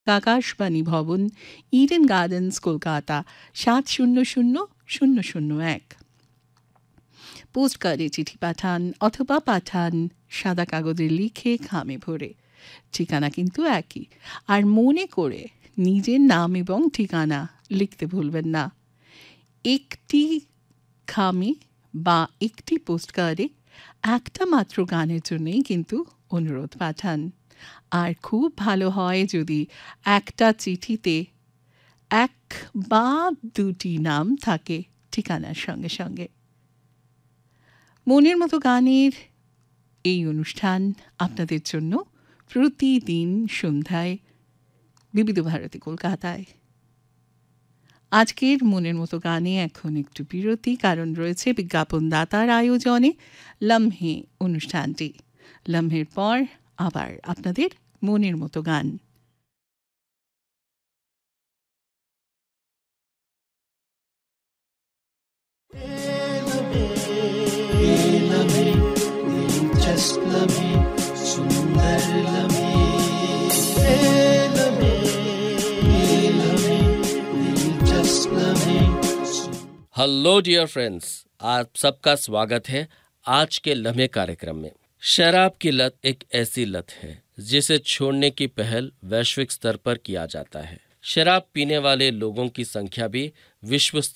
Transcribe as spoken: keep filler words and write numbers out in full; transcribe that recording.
আকাশবাণী ভবন, Eden gardens, Kolkata সাত শূন্য শূন্য শূন্য শূন্য এক। পোস্ট কার্ডে চিঠি পাঠান অথবা পাঠান সাদা কাগজে লিখে খামে ভরে। ঠিকানা কিন্তু একই। আর মনে করে নিজের নাম এবং ঠিকানা লিখতে ভুলবেন না। একটি খামে বা একটি পোস্ট কার্ডে একটা মাত্র গানের জন্যই কিন্তু অনুরোধ পাঠান। আর খুব ভালো হয় যদি একটা চিঠিতে এক বা দুটি নাম থাকে ঠিকানার সঙ্গে সঙ্গে। মনের মতো গানের এই অনুষ্ঠান আপনাদের জন্য প্রতিদিন সন্ধ্যায় বিবিধ ভারতী কলকাতায়। আজকের মনের মতো গানে এখন একটু বিরতি, কারণ রয়েছে বিজ্ঞাপনদাতার আয়োজনে লম্হে অনুষ্ঠানটি। লম্হের পর আবার আপনাদের মনের মতো গান। हेलो डियर फ्रेंड्स, आप सबका स्वागत है आज के लम्हे कार्यक्रम में। शराब की लत एक ऐसी लत है जिसे छोड़ने की पहल वैश्विक स्तर पर किया जाता है। शराब पीने वाले लोगों की संख्या भी विश्व स्तर